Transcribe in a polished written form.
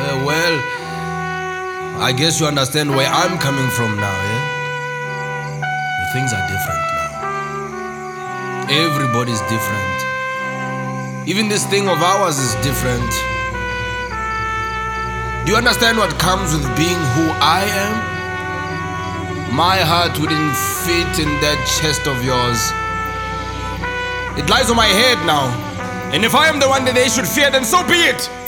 Well, I guess you understand where I'm coming from now, yeah? The things are different now. Everybody's different. Even this thing of ours is different. Do you understand what comes with being who I am? My heart wouldn't fit in that chest of yours. It lies on my head now. And if I am the one that they should fear, then so be it.